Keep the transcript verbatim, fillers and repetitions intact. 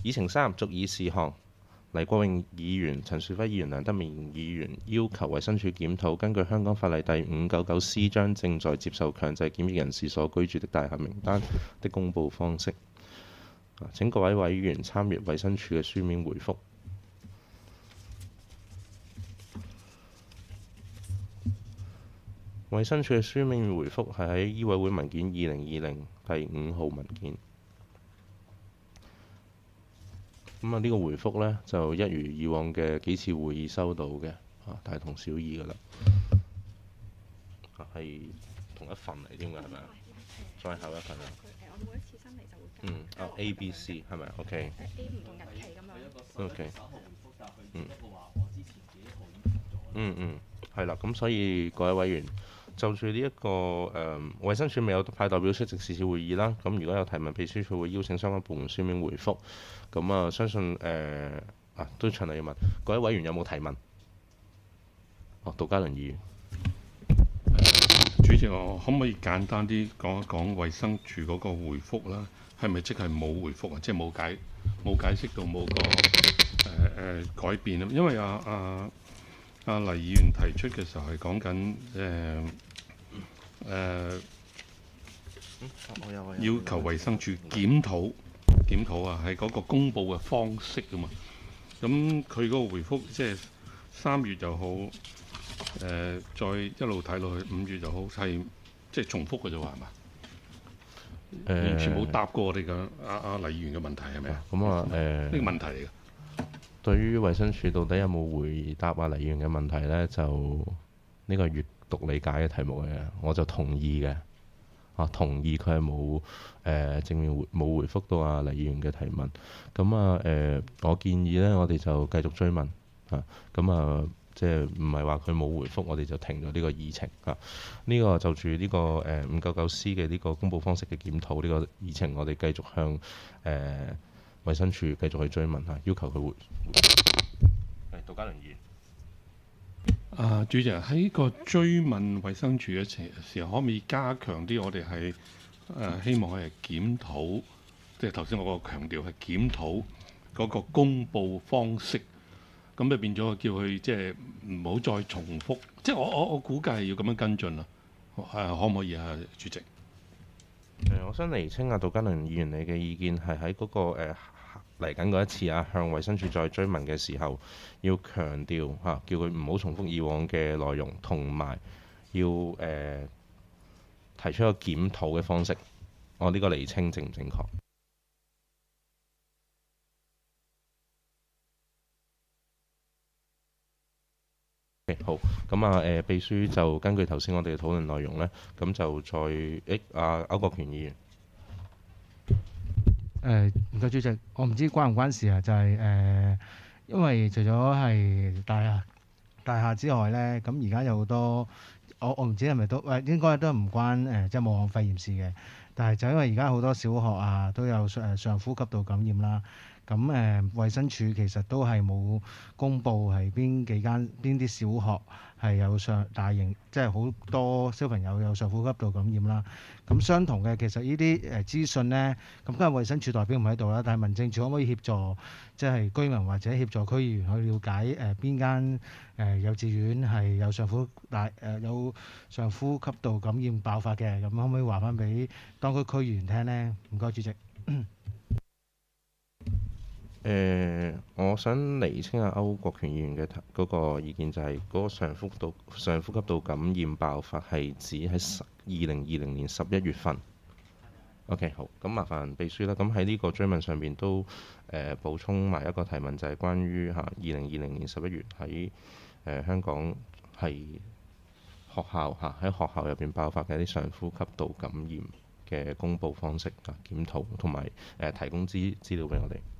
議程三，續議事項。黎國榮議員、陳樹輝議員、梁德明議員要求衛生署檢討根據香港法例第五九九 C 章正在接受強制檢疫人士所居住的大廈名單的公佈方式。請各位委員參閱衛生署嘅書面回覆。衛生署嘅書面回覆係喺醫委會文件二零二零第五號文件。咁啊，呢個回覆呢，就一如以往嘅幾次會議收到嘅，啊，大同小異噶啦，啊，係同一份嚟添㗎，係咪啊？再後一份啊。 我哋每一次新嚟就會嗯，啊 A、B、C 係咪 ？OK。 A 唔同日期咁樣。 OK。嗯。嗯嗯，係啦，咁所以各位委員就住呢一個誒、呃，衛生署未有派代表出席是次會議啦。咁如果有提問，秘書處會邀請相關部門書面回覆。咁啊，相信誒、呃、啊都循例要問各位委員有冇提問？哦，杜嘉倫議員。 主席，我可唔可以簡單啲講一講衛生署嗰個回覆啦？係咪即係冇回覆啊？即係冇解冇解釋到冇個誒誒、呃、改變啊？因為啊啊啊黎議員提出嘅時候係講緊誒誒要求衛生署檢討檢討啊，係嗰個公佈嘅方式啊嘛。咁佢嗰個回覆即係三月又好。誒、呃，再一路睇落去，五月就好，係即係重複嘅啫喎，係嘛？誒、完全冇答過我哋嘅阿阿黎議員嘅問題係咪啊？ 咁啊誒，呢個問題嚟嘅。 對於衛生署到底有冇回答啊黎議員嘅問題呢？就呢個閱讀理解嘅題目嘅，我就同意嘅。啊，同意佢係冇誒正面回冇回覆到啊黎議員嘅提問。咁啊誒，我建議呢，我哋就繼續追問啊。咁啊。即係唔係話佢冇回覆，我哋就停咗呢個議程啊？呢、這個就住呢、這個誒五九九 C 嘅呢個公佈方式嘅檢討呢、這個議程，我哋繼續向誒、呃、衛生署繼續去追問嚇，要求佢回。係杜嘉倫議員。 啊，主席喺個追問衛生署嘅時候，可唔可以加強啲？我哋係誒希望係檢討，即係頭先我個強調係檢討嗰個公佈方式。咁就變咗叫佢即係唔好再重複，即係我我我估計係要咁樣跟進啦。誒，可唔可以啊，主席？誒、 呃，我想釐清啊，杜嘉倫議員你嘅意見係喺嗰個誒嚟緊嗰一次啊，向衛生署再追問嘅時候，要強調嚇、啊，叫佢唔好重複以往嘅內容，同埋要誒、呃、提出一個檢討嘅方式。我、哦、呢、這個釐清正唔正確？好，咁啊誒，秘書就根據頭先我哋嘅討論內容呢，咁就再誒啊歐國權議員。 誒唔該主席，我唔知關唔關事啊，就係、是、誒、呃，因為除咗係大廈大廈之外呢，咁而家有好多，我我唔知係咪都誒，應該都唔關誒、呃，即係武漢肺炎事嘅，但係就因為而家好多小學啊都有誒上呼吸道感染啦。咁誒，衛生署其實都係冇公佈係邊幾間邊啲小學係有上大型，即係好多小朋友有上呼吸道感染啦。咁相同嘅，其實呢啲誒資訊呢，咁今日衛生署代表唔喺度啦，但係民政處可唔可以協助，即係居民或者協助區議員去了解誒邊間誒幼稚園係有上呼大誒有上呼吸道感染爆發嘅？咁可唔可以話翻俾當區區議員聽呢？唔該，主席。 誒、呃，我想釐清下歐國權議員嘅嗰個意見，就係嗰個上呼吸道上呼吸道感染爆發係指喺二零二零年十一月份。OK， 好，咁麻煩秘書啦。咁喺呢個追問上邊都誒、呃、補充埋一個提問，就係關於嚇二零二零年十一月喺誒、呃、香港係學校嚇喺學校入邊爆發嘅一啲上呼吸道感染嘅公佈方式啊，檢討同埋誒提供資資料俾我哋。